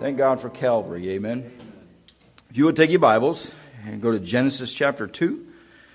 Thank God for Calvary, amen. If you would take your Bibles and go to Genesis chapter 2.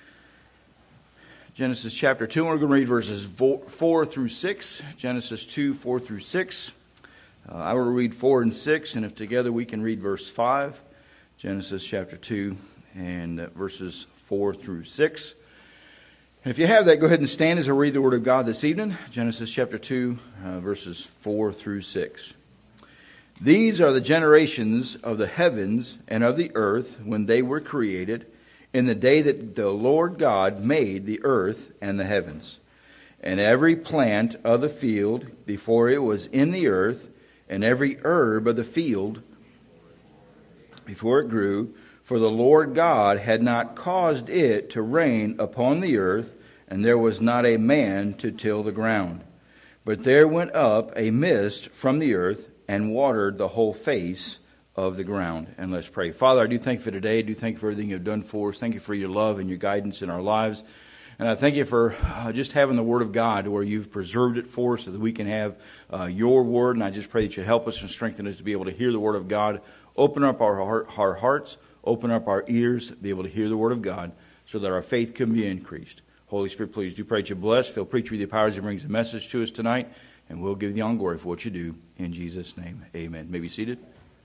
Genesis chapter 2, and we're going to read verses 4 through 6. Genesis 2, 4 through 6. I will read 4 and 6, and if together we can read verse 5. Genesis chapter 2 and verses 4 through 6. And if you have that, go ahead and stand as I read the Word of God this evening. Genesis chapter 2, verses 4 through 6. These are the generations of the heavens and of the earth when they were created, in the day that the Lord God made the earth and the heavens, and every plant of the field before it was in the earth, and every herb of the field before it grew, for the Lord God had not caused it to rain upon the earth, and there was not a man to till the ground. But there went up a mist from the earth, and watered the whole face of the ground. And let's pray. Father, I do thank you for today. I do thank you for everything you've done for us. Thank you for your love and your guidance in our lives. And I thank you for just having the Word of God where you've preserved it for us so that we can have your Word. And I just pray that you help us and strengthen us to be able to hear the Word of God. Open up our hearts, open up our ears, be able to hear the Word of God so that our faith can be increased. Holy Spirit, please do pray that you bless. Fill preacher with your powers that brings a message to us tonight. And we'll give you all glory for what you do. In Jesus' name, amen. You may be seated.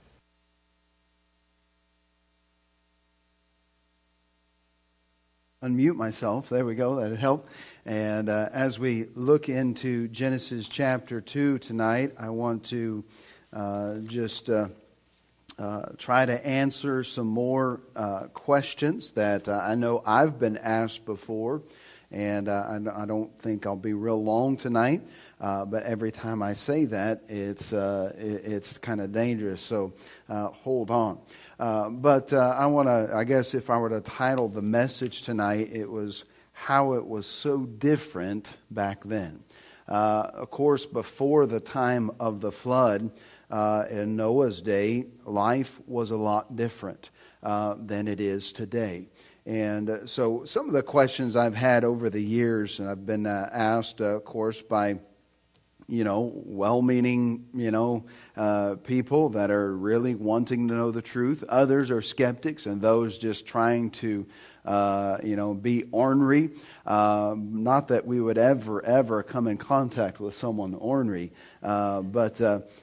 Unmute myself. There we go. That'd help. And as we look into Genesis chapter 2 tonight, I want to try to answer some more questions that I know I've been asked before. And I don't think I'll be real long tonight. But every time I say that, it's kind of dangerous. So hold on. But I want to, I guess if I were to title the message tonight, it was How It Was So Different Back Then. Of course, before the time of the flood, in Noah's day, life was a lot different than it is today. And so some of the questions I've had over the years, and I've been asked, of course, by well-meaning, people that are really wanting to know the truth. Others are skeptics, and those just trying to, be ornery. Not that we would ever come in contact with someone ornery, but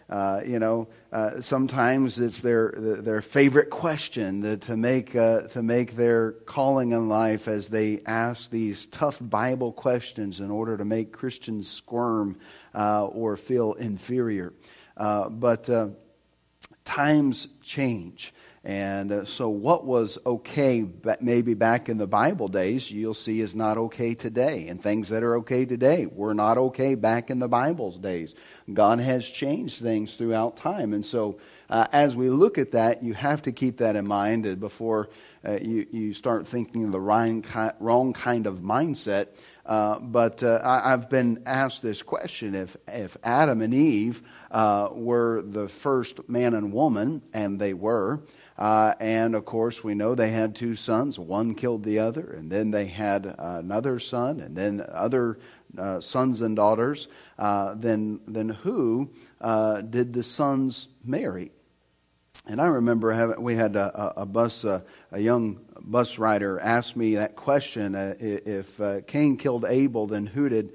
sometimes it's their favorite question to make their calling in life as they ask these tough Bible questions in order to make Christians squirm or feel inferior. But times change. And so what was okay maybe back in the Bible days, you'll see is not okay today. And things that are okay today were not okay back in the Bible's days. God has changed things throughout time. And so as we look at that, you have to keep that in mind before you start thinking the wrong kind of mindset. But I've been asked this question, if Adam and Eve were the first man and woman, and they were, and of course we know they had two sons, one killed the other, and then they had another son, and then other sons and daughters, then who did the sons marry? And I remember we had a young bus rider ask me that question: if Cain killed Abel, then who did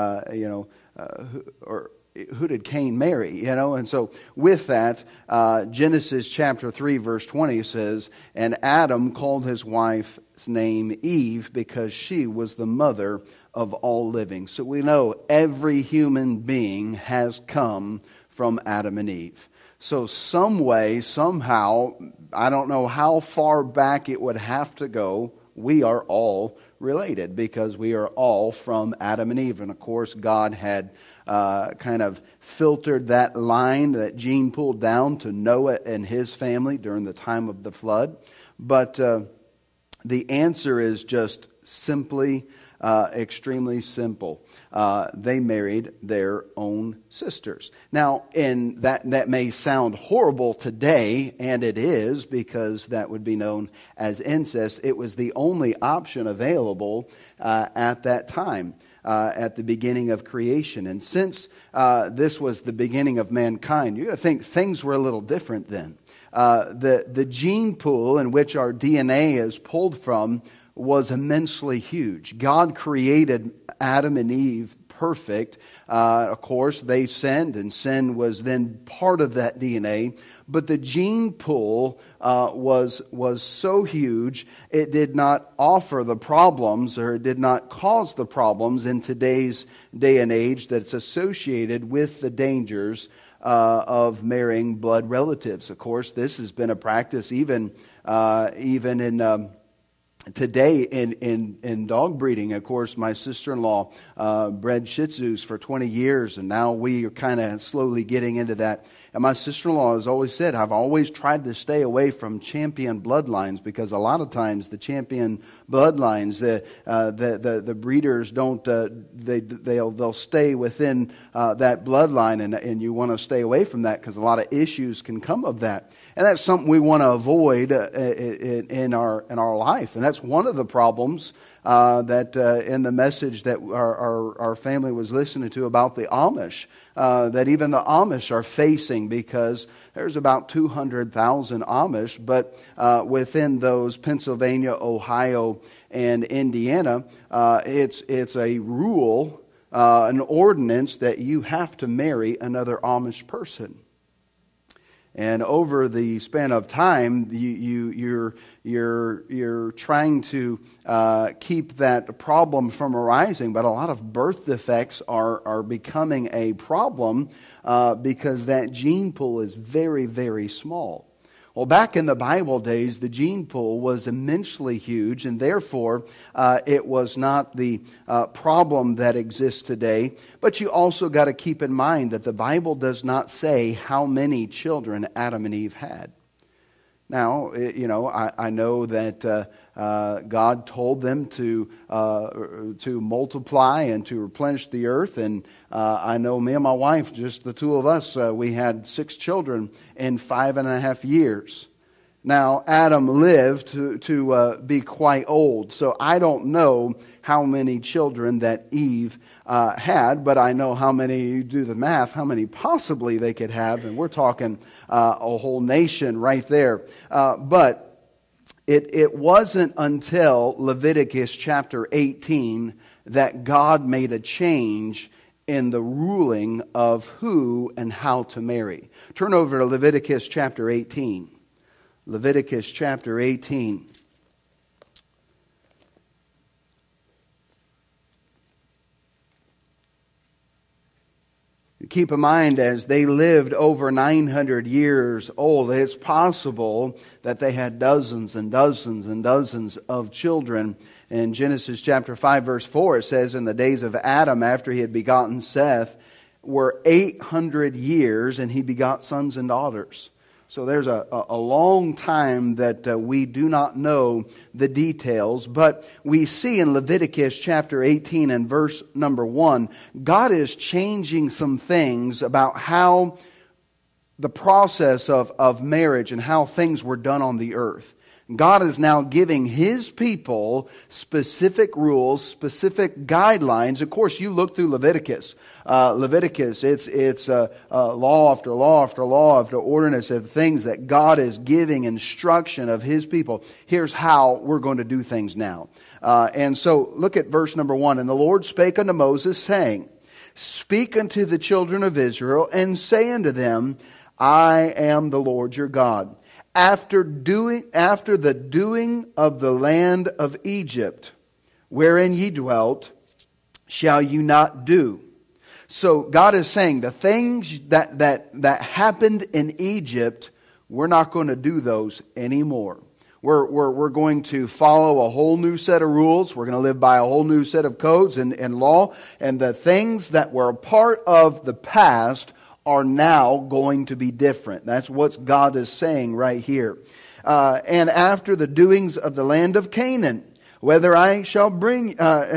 Cain marry? And so with that, Genesis chapter 3 verse 20 says, "And Adam called his wife's name Eve because she was the mother of all living." So we know every human being has come from Adam and Eve. So some way, somehow, I don't know how far back it would have to go, we are all related because we are all from Adam and Eve. And of course, God had kind of filtered that line, that gene pool down to Noah and his family during the time of the flood. But the answer is just simply extremely simple. They married their own sisters. Now, and that may sound horrible today, and it is, because that would be known as incest. It was the only option available at that time. at the beginning of creation. And since this was the beginning of mankind, you got to think things were a little different then. The gene pool in which our DNA is pulled from was immensely huge. God created Adam and Eve perfect. Of course, they sinned, and sin was then part of that DNA. But the gene pool was so huge, it did not offer the problems, or it did not cause the problems in today's day and age that's associated with the dangers of marrying blood relatives. Of course, this has been a practice even in today in dog breeding. Of course, my sister-in-law bred Shih Tzus for 20 years, and now we are kind of slowly getting into that. And my sister-in-law has always said, I've always tried to stay away from champion bloodlines, because a lot of times the champion bloodlines, the breeders don't, they'll stay within that bloodline, and you want to stay away from that because a lot of issues can come of that. And that's something we want to avoid in our life. And that's one of the problems that in the message that our family was listening to about the Amish, that even the Amish are facing, because there's about 200,000 Amish, but within those, Pennsylvania, Ohio, and Indiana, it's a rule, an ordinance that you have to marry another Amish person. And over the span of time, you're trying to keep that problem from arising. But a lot of birth defects are becoming a problem because that gene pool is very, very small. Well, back in the Bible days, the gene pool was immensely huge, and therefore it was not the problem that exists today. But you also got to keep in mind that the Bible does not say how many children Adam and Eve had. Now, I know that God told them to multiply and to replenish the earth, and I know me and my wife, just the two of us, we had 6 children in 5.5 years. Now, Adam lived to be quite old, so I don't know how many children that Eve had, but I know how many, you do the math, how many possibly they could have, and we're talking a whole nation right there. But it wasn't until Leviticus chapter 18 that God made a change in the ruling of who and how to marry. Turn over to Leviticus chapter 18. Leviticus chapter 18. Keep in mind, as they lived over 900 years old, it's possible that they had dozens and dozens and dozens of children. In Genesis chapter 5, verse 4, it says, in the days of Adam, after he had begotten Seth, were 800 years, and he begot sons and daughters. So there's a long time that we do not know the details, but we see in Leviticus chapter 18 and verse number 1, God is changing some things about how the process of marriage and how things were done on the earth. God is now giving His people specific rules, specific guidelines. Of course, you look through Leviticus. It's law after law after law after ordinance of things that God is giving instruction of His people. Here's how we're going to do things now. And so look at verse number 1. And the Lord spake unto Moses, saying, Speak unto the children of Israel, and say unto them, I am the Lord your God. After the doing of the land of Egypt, wherein ye dwelt, shall you not do. So God is saying the things that happened in Egypt, we're not going to do those anymore. We're going to follow a whole new set of rules. We're going to live by a whole new set of codes and law. And the things that were a part of the past are now going to be different. That's what God is saying right here. And after the doings of the land of Canaan, whether I bring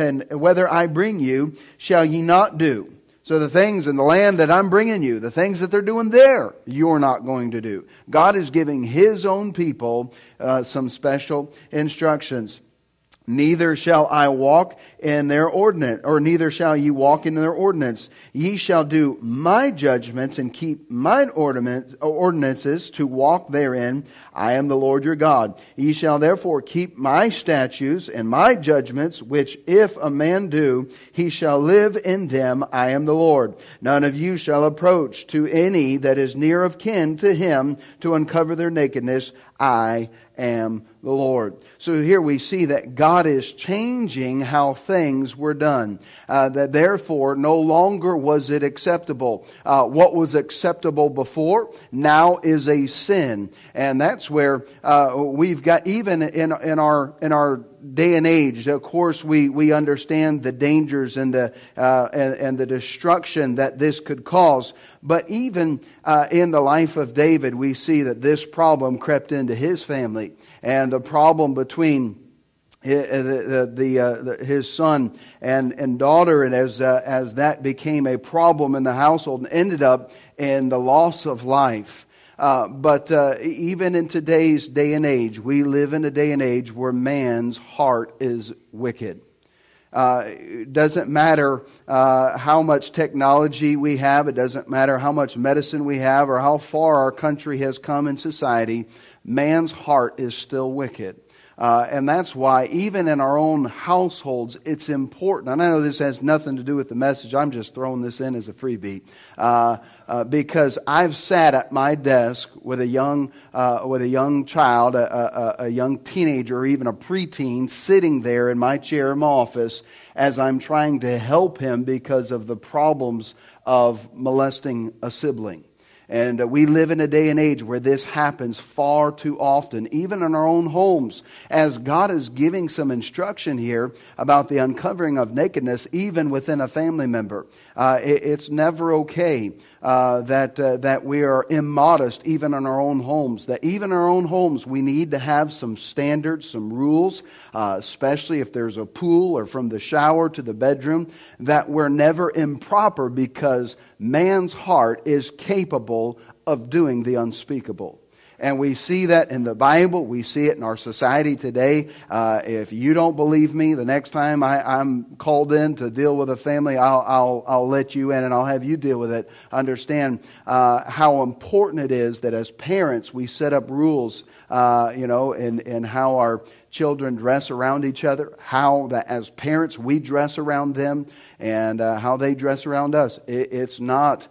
you, shall ye not do. So the things in the land that I'm bringing you, the things that they're doing there, you're not going to do. God is giving His own people some special instructions. Neither shall I walk in their ordinance, or neither shall ye walk in their ordinance. Ye shall do my judgments and keep mine ordinances to walk therein. I am the Lord your God. Ye shall therefore keep my statutes and my judgments, which if a man do, he shall live in them. I am the Lord. None of you shall approach to any that is near of kin to him to uncover their nakedness. I am the Lord. So here we see that God is changing how things were done. That therefore no longer was it acceptable. What was acceptable before now is a sin. And that's where we've got, even in our day and age, of course, we understand the dangers and the destruction that this could cause. But even in the life of David, we see that this problem crept into his family, and the problem between his son and daughter, and as that became a problem in the household, and ended up in the loss of life. But even in today's day and age, we live in a day and age where man's heart is wicked. It doesn't matter how much technology we have. It doesn't matter how much medicine we have or how far our country has come in society. Man's heart is still wicked. And that's why even in our own households, it's important. And I know this has nothing to do with the message. I'm just throwing this in as a freebie. Because I've sat at my desk with a young child, a young teenager, or even a preteen, sitting there in my chair in my office as I'm trying to help him because of the problems of molesting a sibling. And we live in a day and age where this happens far too often, even in our own homes. As God is giving some instruction here about the uncovering of nakedness, even within a family member. It's never okay that we are immodest, even in our own homes. That even in our own homes, we need to have some standards, some rules, especially if there's a pool or from the shower to the bedroom, that we're never improper, because man's heart is capable of doing the unspeakable. And we see that in the Bible. We see it in our society today. If you don't believe me, the next time I'm called in to deal with a family, I'll let you in and I'll have you deal with it. Understand how important it is that as parents we set up rules, in how our children dress around each other, how that as parents we dress around them, and how they dress around us. It's not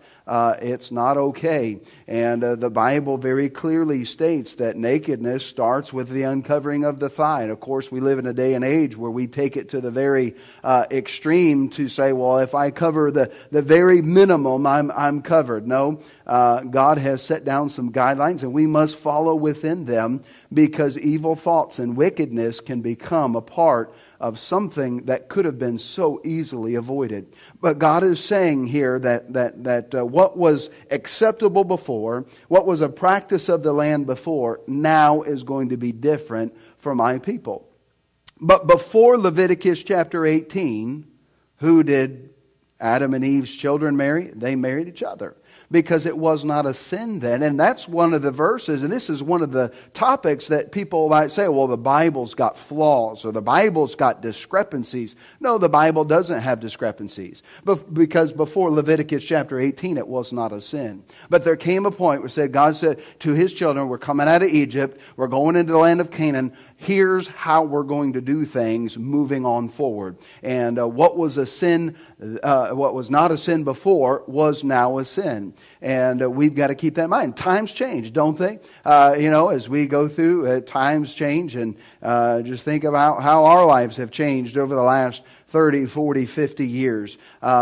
okay. And the Bible very clearly states that nakedness starts with the uncovering of the thigh. And of course, we live in a day and age where we take it to the very extreme to say, well, if I cover the very minimum, I'm covered. No, God has set down some guidelines, and we must follow within them, because evil thoughts and wickedness can become a part of something that could have been so easily avoided. But God is saying here that what was acceptable before, what was a practice of the land before, now is going to be different for my people. But before Leviticus chapter 18, who did Adam and Eve's children marry? They married each other, because it was not a sin then. And that's one of the verses, and this is one of the topics that people might say, well, the Bible's got flaws, or the Bible's got discrepancies. No, the Bible doesn't have discrepancies, because before Leviticus chapter 18, it was not a sin. But there came a point where God said to His children, we're coming out of Egypt, we're going into the land of Canaan, here's how we're going to do things moving on forward. And what was a sin, what was not a sin before, was now a sin. And we've got to keep that in mind. Times change, don't they? As we go through, times change. And just think about how our lives have changed over the last 30, 40, 50 years.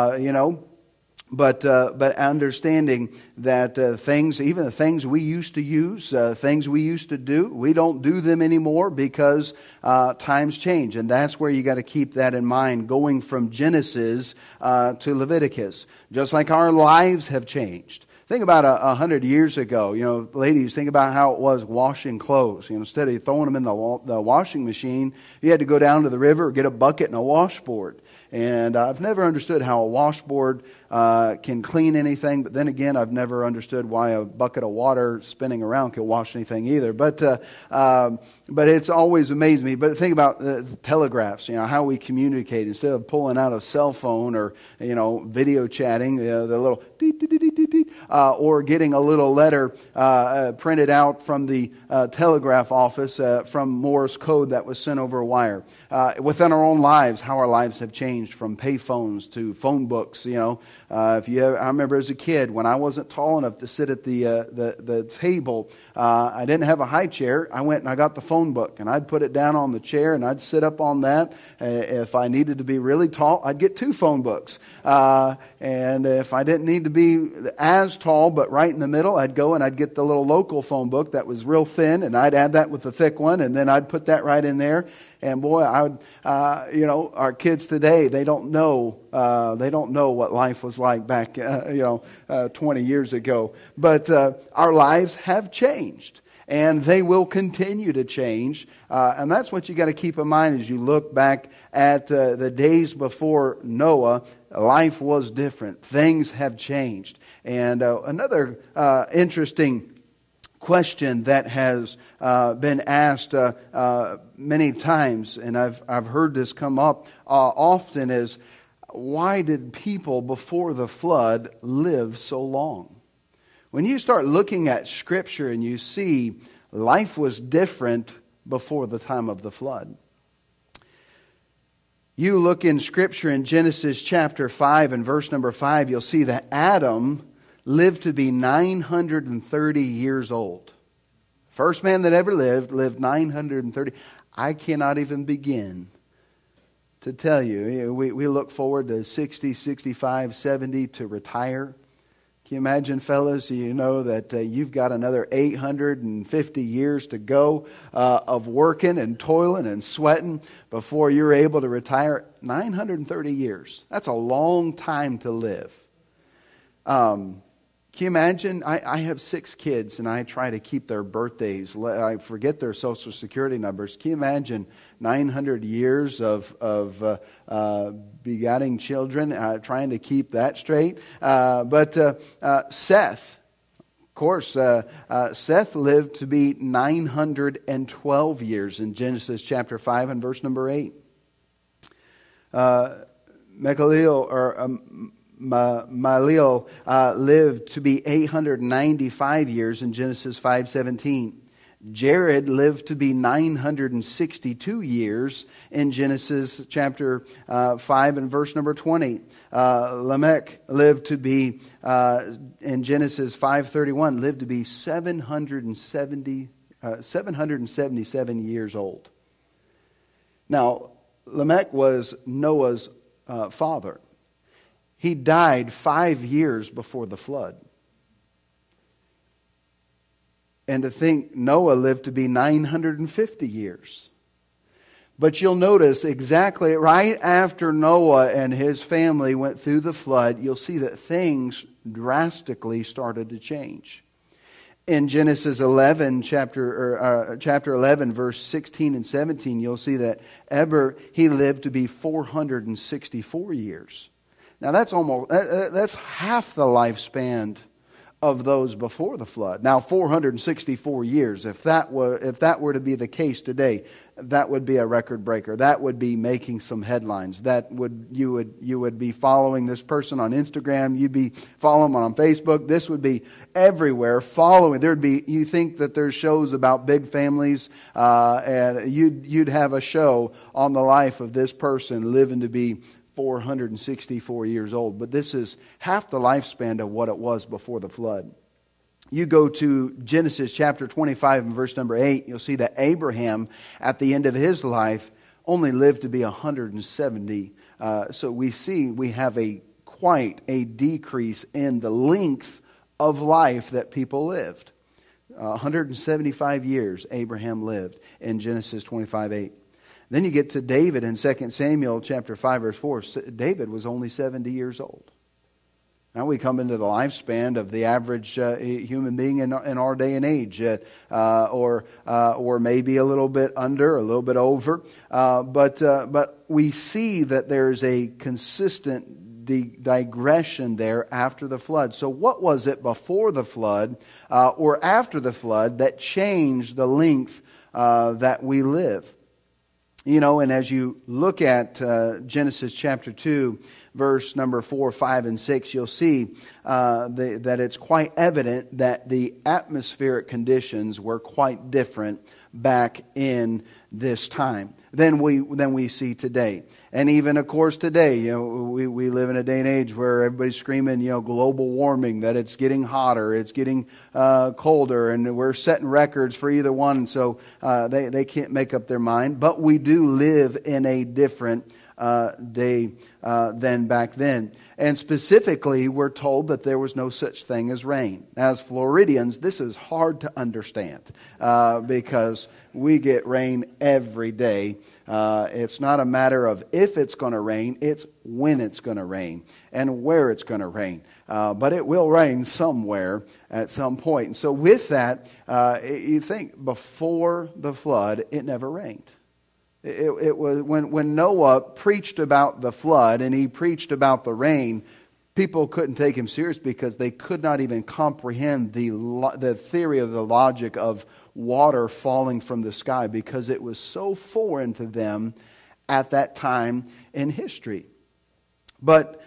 But understanding that things, even the things we used to use, things we used to do, we don't do them anymore because times change. And that's where you got to keep that in mind, going from Genesis to Leviticus. Just like our lives have changed, Think about 100 years ago. Ladies, think about how it was washing clothes. Instead of throwing them in the washing machine, you had to go down to the river, get a bucket and a washboard. And I've never understood how a washboard can clean anything. But then again, I've never understood why a bucket of water spinning around can wash anything either. But it's always amazed me. But think about telegraphs, how we communicate. Instead of pulling out a cell phone or, video chatting, the little deet, deet, deet, deet, deet, or getting a little letter printed out from the telegraph office from Morse code that was sent over a wire. Within our own lives, how our lives have changed from pay phones to phone books. I remember as a kid when I wasn't tall enough to sit at the table, I didn't have a high chair. I went and I got the phone book and I'd put it down on the chair and I'd sit up on that. If I needed to be really tall, I'd get 2 phone books. And if I didn't need to be as tall but right in the middle, I'd go and I'd get the little local phone book that was real thin and I'd add that with the thick one and then I'd put that right in there. And boy, our kids today, they don't know what life was like back 20 years ago. But our lives have changed. And they will continue to change. And that's what you got to keep in mind as you look back at the days before Noah. Life was different. Things have changed. And another interesting question that has been asked many times, and I've heard this come up often, is why did people before the flood live so long? When you start looking at Scripture and you see life was different before the time of the flood. You look in Scripture in Genesis chapter 5 and verse number 5, you'll see that Adam lived to be 930 years old. First man that ever lived 930. I cannot even begin to tell you. We look forward to 60, 65, 70 to retire. Can you imagine, fellas, you know that you've got another 850 years to go of working and toiling and sweating before you're able to retire? 930 years. That's a long time to live. Can you imagine? I have 6 kids and I try to keep their birthdays. I forget their social security numbers. Can you imagine 900 years of begetting children, trying to keep that straight? But Seth, of course, Seth lived to be 912 years in Genesis chapter 5 and verse number 8. Malil lived to be 895 years in Genesis 5:17. Jared lived to be 962 years in Genesis chapter 5 and verse number 20. Lamech lived to be, in Genesis 5:31, lived to be 777 years old. Now, Lamech was Noah's father. He died 5 years before the flood. And to think Noah lived to be 950 years. But you'll notice exactly right after Noah and his family went through the flood, you'll see that things drastically started to change. In Genesis 11, chapter 11, verse 16 and 17, you'll see that Eber, he lived to be 464 years. Now that's half the lifespan of those before the flood. Now 464 years. If that were to be the case today, that would be a record breaker. That would be making some headlines. You would be following this person on Instagram. You'd be following them on Facebook. This would be everywhere following. You think that there's shows about big families, and you'd have a show on the life of this person living to be 464 years old. But this is half the lifespan of what it was before the flood. You go to Genesis chapter 25 and verse number 8, you'll see that Abraham, at the end of his life, only lived to be 170. So we have quite a decrease in the length of life that people lived. 175 years Abraham lived in Genesis 25:8. Then you get to David in 2 Samuel chapter 5 verse 4. David was only 70 years old. Now we come into the lifespan of the average human being in our day and age, or maybe a little bit under, a little bit over. But we see that there's a consistent digression there after the flood. So what was it before the flood or after the flood that changed the length that we live? You know, and as you look at Genesis chapter 2, verse number 4, 5, and 6, you'll see that it's quite evident that the atmospheric conditions were quite different back in this time than we see today. And even, of course, today, you know, we live in a day and age where everybody's screaming, you know, global warming, that it's getting hotter, it's getting colder, and we're setting records for either one, and so they can't make up their mind. But we do live in a different day than back then. And specifically, we're told that there was no such thing as rain. As Floridians, this is hard to understand because we get rain every day. It's not a matter of if it's going to rain, it's when it's going to rain and where it's going to rain. But it will rain somewhere at some point. And so with that, you think before the flood, it never rained. It was when Noah preached about the flood and he preached about the rain, people couldn't take him serious because they could not even comprehend the theory of the logic of water falling from the sky because it was so foreign to them at that time in history. But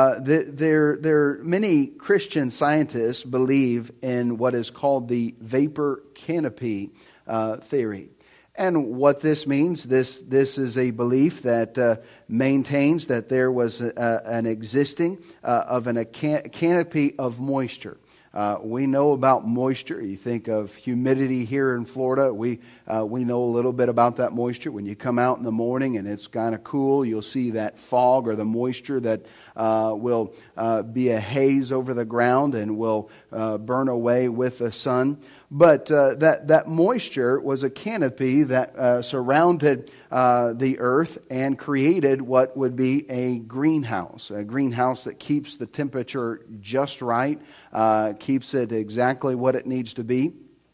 many Christian scientists believe in what is called the vapor canopy theory. And what this means, this is a belief that maintains that there was an existing of a canopy of moisture. We know about moisture. You think of humidity here in Florida. We know a little bit about that moisture. When you come out in the morning and it's kind of cool, you'll see that fog or the moisture that will be a haze over the ground and will burn away with the sun. But that moisture was a canopy that surrounded the earth and created what would be a greenhouse that keeps the temperature just right, keeps it exactly what it needs to be.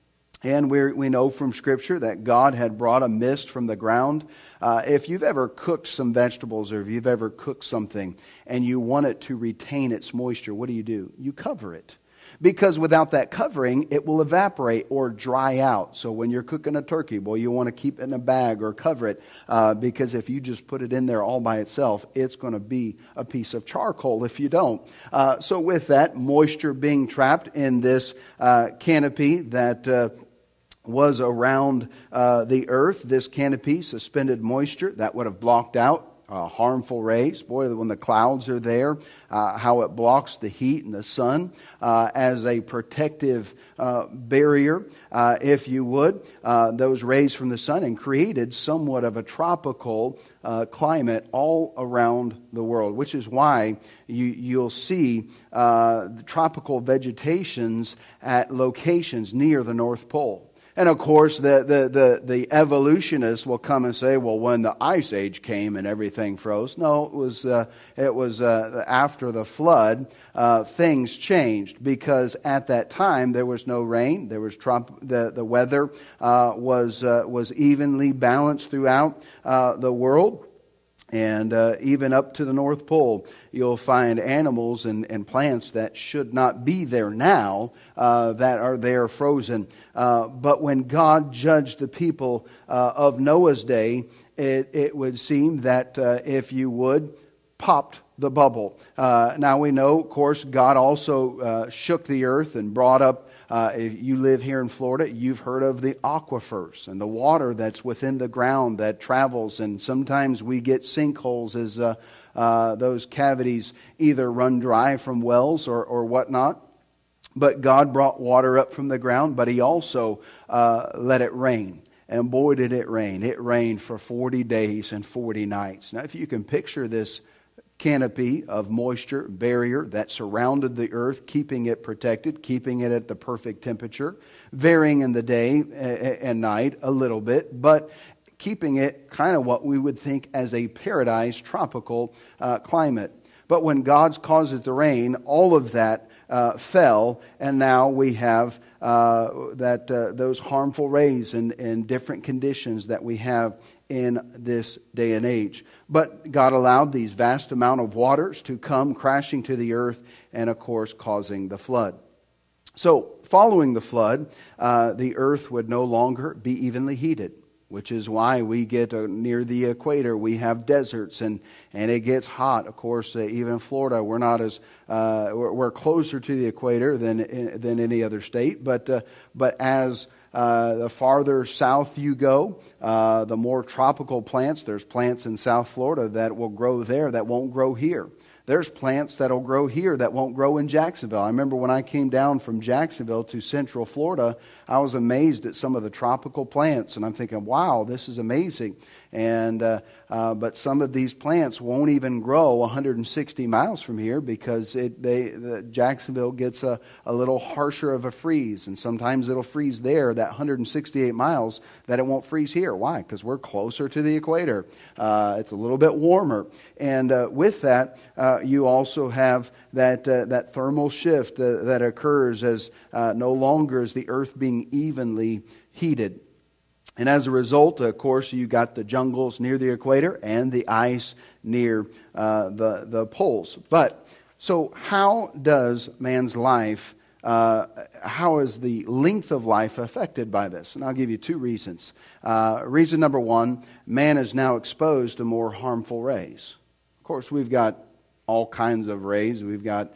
And we know from Scripture that God had brought a mist from the ground. If you've ever cooked some vegetables or if you've ever cooked something and you want it to retain its moisture, what do? You cover it. Because without that covering, it will evaporate or dry out. So when you're cooking a turkey, well, you want to keep it in a bag or cover it. Because if you just put it in there all by itself, it's going to be a piece of charcoal if you don't. So with that, moisture being trapped in this canopy that was around the earth, this canopy, suspended moisture, that would have blocked out harmful rays. Boy, when the clouds are there, how it blocks the heat and the sun as a protective barrier, if you would, those rays from the sun, and created somewhat of a tropical climate all around the world, which is why you'll see the tropical vegetations at locations near the North Pole. And of course, the evolutionists will come and say, "Well, when the Ice Age came and everything froze." No, it was after the flood things changed, because at that time there was no rain. There was the weather was evenly balanced throughout the world. And even up to the North Pole, you'll find animals and plants that should not be there now, that are there frozen. But when God judged the people of Noah's day, it would seem that, if you would, popped the bubble. Now we know, of course, God also shook the earth and brought up, if you live here in Florida, you've heard of the aquifers and the water that's within the ground that travels. And sometimes we get sinkholes as those cavities either run dry from wells or whatnot. But God brought water up from the ground, but He also let it rain. And boy, did it rain. It rained for 40 days and 40 nights. Now, if you can picture this canopy of moisture, barrier that surrounded the earth, keeping it protected, keeping it at the perfect temperature, varying in the day and night a little bit, but keeping it kind of what we would think as a paradise tropical climate. But when God caused it to rain, all of that fell, and now we have those harmful rays and different conditions that we have in this day and age. But God allowed these vast amount of waters to come crashing to the earth and, of course, causing the flood. So, following the flood, the earth would no longer be evenly heated, which is why we get near the equator. We have deserts and it gets hot. Of course, even in Florida, we're not as we're closer to the equator than any other state. But as the farther south you go, the more tropical plants. There's plants in South Florida that will grow there that won't grow here. There's plants that'll grow here that won't grow in Jacksonville. I remember when I came down from Jacksonville to Central Florida, I was amazed at some of the tropical plants, and I'm thinking, wow, this is amazing. And but some of these plants won't even grow 160 miles from here because Jacksonville gets a little harsher of a freeze, and sometimes it'll freeze there, that 168 miles, that it won't freeze here. Why? Because we're closer to the equator. It's a little bit warmer, and with that, you also have that thermal shift that occurs as no longer is the earth being evenly heated. And as a result, of course, you got the jungles near the equator and the ice near the poles. But so how does man's life, how is the length of life affected by this? And I'll give you two reasons. Reason number one, man is now exposed to more harmful rays. Of course, we've got all kinds of rays. We've got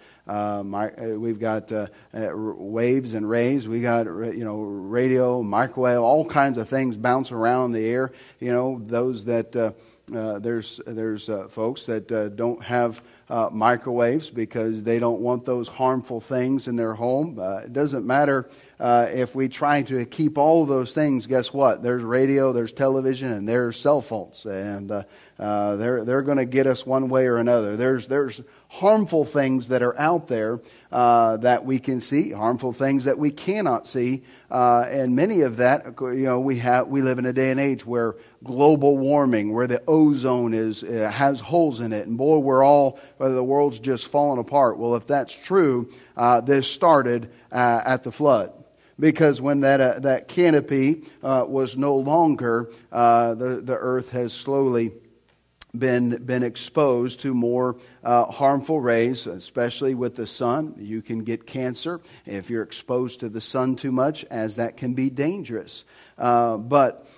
waves and rays. We got radio, microwave, all kinds of things bounce around in the air. Those that there's folks that don't have microwaves because they don't want those harmful things in their home. It doesn't matter if we try to keep all of those things. Guess what? There's radio, there's television, and there's cell phones, and they're going to get us one way or another. There's harmful things that are out there that we can see, harmful things that we cannot see, and many of that, we live in a day and age where global warming, where the ozone has holes in it, and boy, the world's just falling apart. Well, if that's true, this started at the flood. Because when that canopy was no longer, the earth has slowly been exposed to more harmful rays, especially with the sun. You can get cancer if you're exposed to the sun too much, as that can be dangerous. But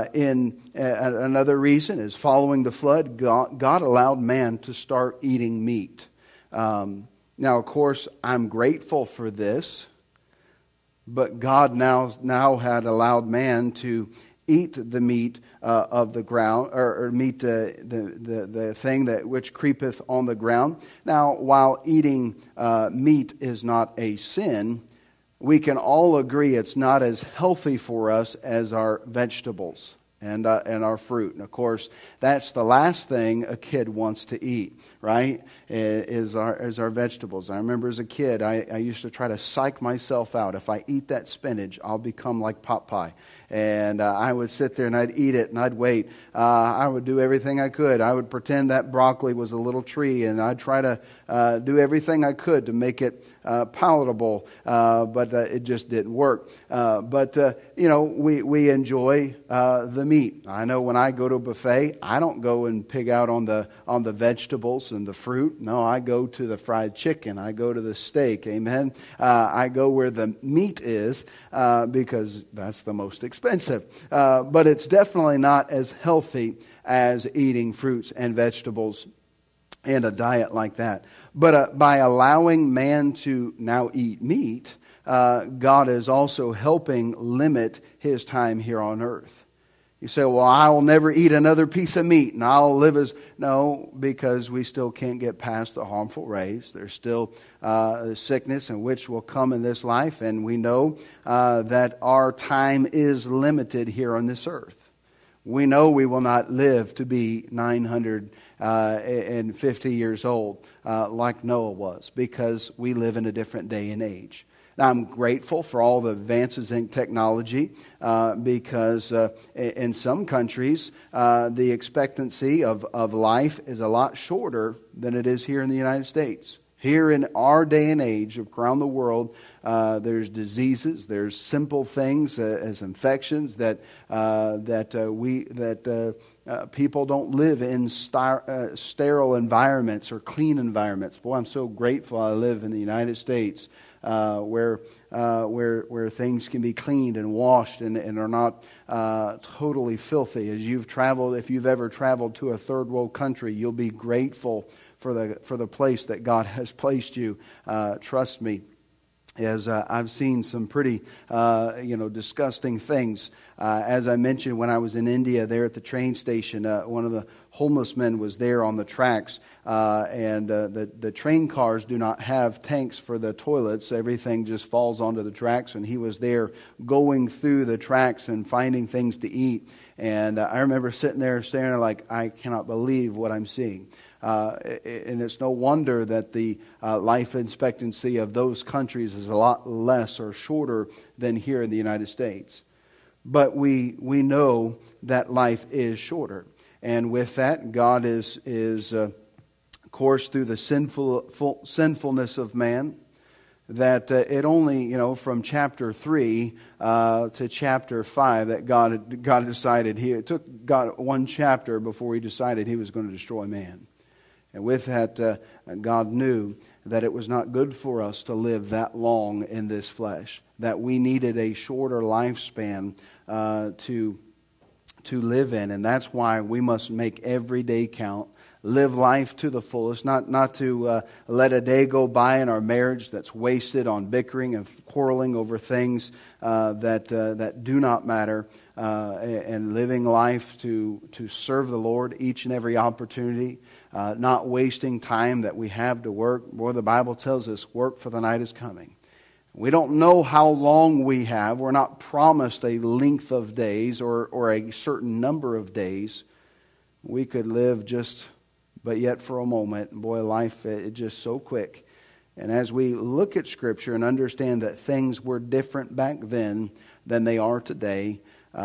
another reason is following the flood, God allowed man to start eating meat. Now, of course, I'm grateful for this, but God now had allowed man to eat the meat of the ground, or meat the thing which creepeth on the ground. Now, while eating meat is not a sin, we can all agree it's not as healthy for us as our vegetables and our fruit. And of course, that's the last thing a kid wants to eat, right? Is our vegetables. I remember as a kid, I used to try to psych myself out. If I eat that spinach, I'll become like Popeye. And I would sit there and I'd eat it and I'd wait. I would do everything I could. I would pretend that broccoli was a little tree, and I'd try to do everything I could to make it palatable, but it just didn't work. But we enjoy the meat. I know when I go to a buffet, I don't go and pig out on the vegetables and the fruit. No, I go to the fried chicken. I go to the steak. Amen. I go where the meat is because that's the most expensive. But it's definitely not as healthy as eating fruits and vegetables and a diet like that. But by allowing man to now eat meat, God is also helping limit his time here on earth. You say, well, I'll never eat another piece of meat and I'll live as... No, because we still can't get past the harmful rays. There's still sickness and which will come in this life. And we know that our time is limited here on this earth. We know we will not live to be 950 years old like Noah was, because we live in a different day and age. Now, I'm grateful for all the advances in technology because in some countries, the expectancy of life is a lot shorter than it is here in the United States. Here in our day and age around the world, there's diseases, there's simple things as infections that people don't live in sterile environments or clean environments. Boy, I'm so grateful I live in the United States where things can be cleaned and washed and are not totally filthy. As you've traveled, if you've ever traveled to a third world country, you'll be grateful for the place that God has placed you. Trust me. As I've seen some pretty, disgusting things. As I mentioned, when I was in India, there at the train station, one of the homeless men was there on the tracks, and the train cars do not have tanks for the toilets. Everything just falls onto the tracks, and he was there going through the tracks and finding things to eat. And I remember sitting there staring like, I cannot believe what I'm seeing. And it's no wonder that the life expectancy of those countries is a lot less or shorter than here in the United States. But we know that life is shorter. And with that, God is of course, through the sinfulness of man, that it only, from chapter 3 to chapter 5, that God decided, it took God one chapter before He decided He was going to destroy man. And with that, God knew that it was not good for us to live that long in this flesh, that we needed a shorter lifespan to live in. And that's why we must make every day count, live life to the fullest, not to let a day go by in our marriage that's wasted on bickering and quarreling over things that do not matter, and living life to serve the Lord each and every opportunity. Not wasting time that we have to work. Boy, the Bible tells us work for the night is coming. We don't know how long we have. We're not promised a length of days or a certain number of days. We could live but yet for a moment. Boy, life is just so quick. And as we look at Scripture and understand that things were different back then than they are today,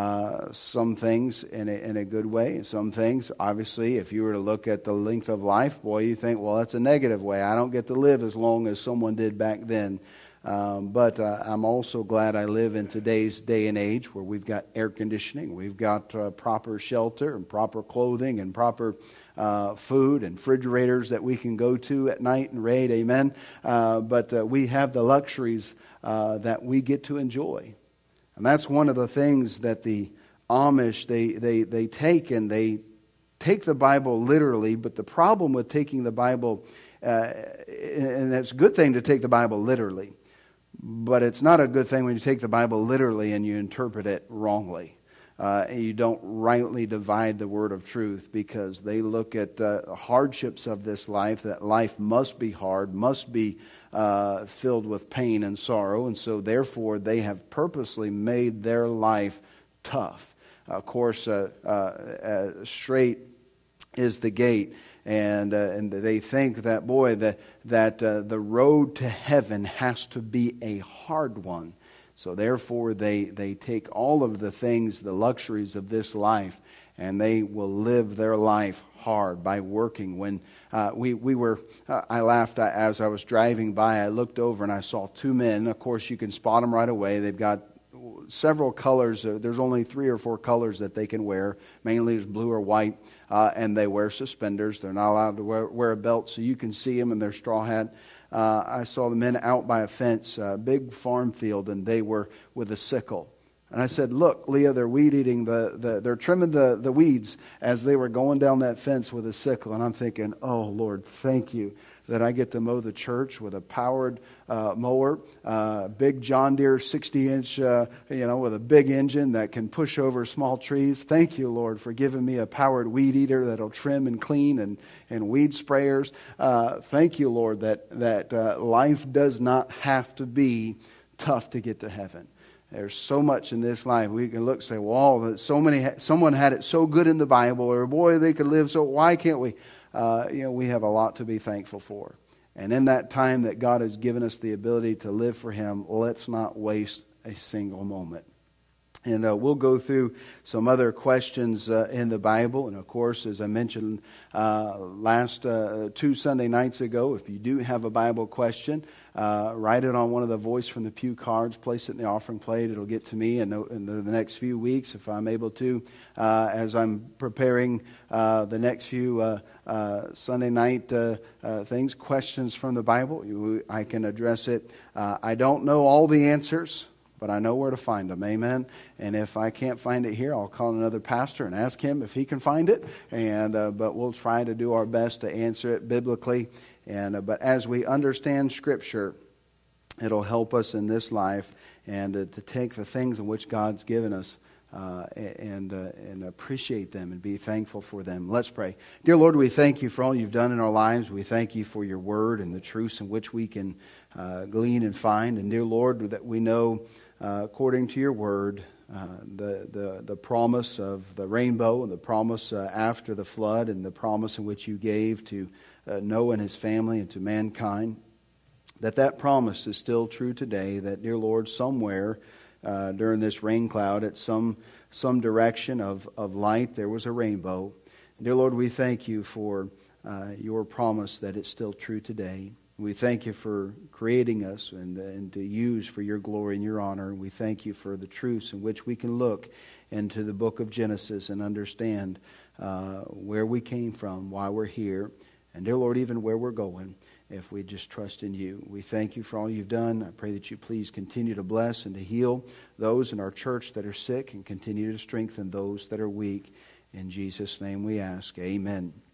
some things in a good way, some things, obviously, if you were to look at the length of life, boy, you think, well, that's a negative way. I don't get to live as long as someone did back then. But I'm also glad I live in today's day and age where we've got air conditioning, we've got proper shelter and proper clothing and proper food and refrigerators that we can go to at night and raid, amen. But we have the luxuries that we get to enjoy. And that's one of the things that the Amish, they take the Bible literally, but the problem with taking the Bible, and it's a good thing to take the Bible literally, but it's not a good thing when you take the Bible literally and you interpret it wrongly. You don't rightly divide the word of truth, because they look at hardships of this life, that life must be hard, must be filled with pain and sorrow, and so therefore they have purposely made their life tough. Of course, straight is the gate, and they think that, boy, that the road to heaven has to be a hard one. So therefore they take all of the things, the luxuries of this life, and they will live their life hard by working. When I laughed as I was driving by. I looked over and I saw two men. Of course, you can spot them right away. They've got several colors. There's only 3 or 4 colors that they can wear. Mainly it's blue or white, and they wear suspenders. They're not allowed to wear a belt, so you can see them in their straw hat. I saw the men out by a fence, a big farm field, and they were with a sickle. And I said, look, Leah, they're weed eating, they're trimming the weeds as they were going down that fence with a sickle. And I'm thinking, oh, Lord, thank you that I get to mow the church with a powered mower, big John Deere 60-inch, with a big engine that can push over small trees. Thank you, Lord, for giving me a powered weed eater that'll trim and clean and weed sprayers. Thank you, Lord, that life does not have to be tough to get to heaven. There's so much in this life. We can look and say, well, someone had it so good in the Bible, or boy, they could live so, why can't we? We have a lot to be thankful for. And in that time that God has given us the ability to live for Him, let's not waste a single moment. And we'll go through some other questions in the Bible. And of course, as I mentioned last 2 Sunday nights ago, if you do have a Bible question, write it on one of the Voice from the Pew cards, place it in the offering plate. It'll get to me in the next few weeks if I'm able to. As I'm preparing the next few Sunday night things, questions from the Bible, I can address it. I don't know all the answers, but I know where to find them, amen? And if I can't find it here, I'll call another pastor and ask him if he can find it. But we'll try to do our best to answer it biblically. But as we understand Scripture, it'll help us in this life and to take the things in which God's given us and appreciate them and be thankful for them. Let's pray. Dear Lord, we thank you for all you've done in our lives. We thank you for your word and the truths in which we can glean and find. And dear Lord, that we know according to your word, the promise of the rainbow and the promise after the flood and the promise in which you gave to Noah and his family and to mankind, that promise is still true today, that, dear Lord, somewhere during this rain cloud at some direction of light there was a rainbow. Dear Lord, we thank you for your promise that it's still true today. We thank you for creating us and to use for your glory and your honor. And we thank you for the truths in which we can look into the book of Genesis and understand where we came from, why we're here, and dear Lord, even where we're going if we just trust in you. We thank you for all you've done. I pray that you please continue to bless and to heal those in our church that are sick and continue to strengthen those that are weak. In Jesus' name we ask, amen.